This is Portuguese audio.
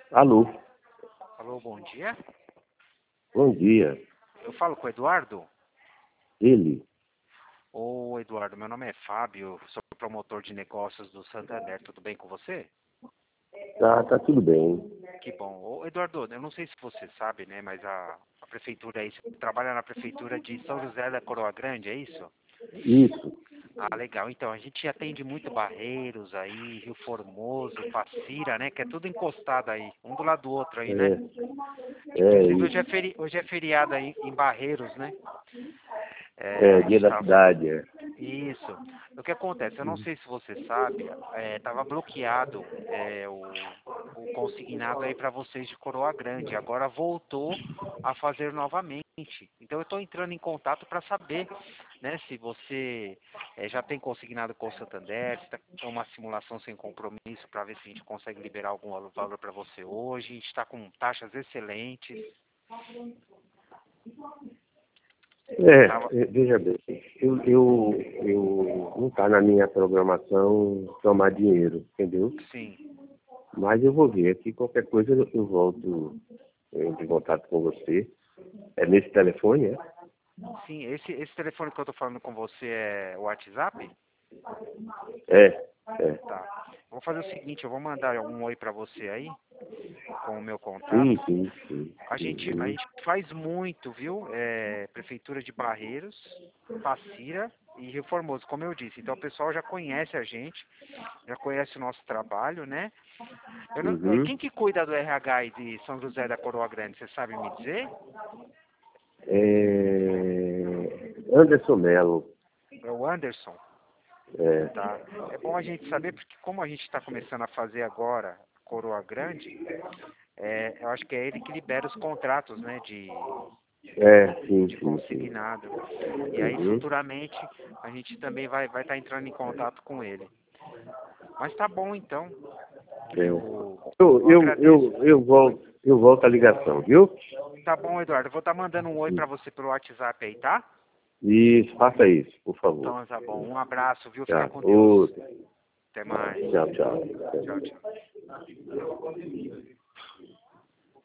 Alô, Alô, bom dia. bom dia. Eu falo com o Eduardo? Ele? Ô, Eduardo, meu nome é Fábio, sou promotor de negócios do Santander. Tudo bem com você? Tá tudo bem. Que bom. Ô, Eduardo, eu não sei se você sabe, né, mas a prefeitura aí, você trabalha na prefeitura de São José da Coroa Grande, é isso? Isso, Ah, legal. Então, a gente atende muito Barreiros aí, Rio Formoso, Passira, né, que é tudo encostado aí, um do lado do outro aí, né? Inclusive, isso. hoje é feriado aí em Barreiros, né? É, A dia gente da tá. cidade, é. Isso. O que acontece? Eu não sei se você sabe, estava bloqueado o consignado aí para vocês de Coroa Grande. Agora voltou a fazer novamente. Então eu estou entrando em contato para saber, né, se você já tem consignado com o Santander, se está com uma simulação sem compromisso para ver se a gente consegue liberar algum valor para você hoje. A gente está com taxas excelentes. Tava- Veja bem, eu não tá na minha programação tomar dinheiro, entendeu? sim. Mas eu vou ver aqui, qualquer coisa eu volto em contato com você. É nesse telefone, é? Sim, esse telefone que eu estou falando com você é o WhatsApp? É, é. Tá. Vou fazer o seguinte, eu vou mandar um oi pra você aí, com o meu Sim, contato. sim, sim. A Uhum. gente faz muito, viu? Prefeitura de Barreiros, Passira e Rio Formoso, como eu disse. Então o pessoal já conhece a gente, já conhece o nosso trabalho, né? Uhum. Quem que cuida do RH aí de São José da Coroa Grande, você sabe me dizer? Anderson Mello. É o Anderson, É. tá? É bom a gente saber, porque como a gente está começando a fazer agora Coroa Grande, eu acho que é ele que libera os contratos, né, Sim, de sim, sim. consignado. E aí, Uhum. futuramente, a gente também vai estar entrando em contato com ele. Mas tá bom, então. É. Eu agradeço. Eu volto a ligação, viu? Tá bom, Eduardo. Eu vou estar mandando um oi pra você pelo WhatsApp aí, tá? Isso, faça isso, por favor. Então, tá bom. Um abraço, viu? Fica Tchau. com Deus. Outro. Até mais. Tchau, tchau. Tchau, tchau.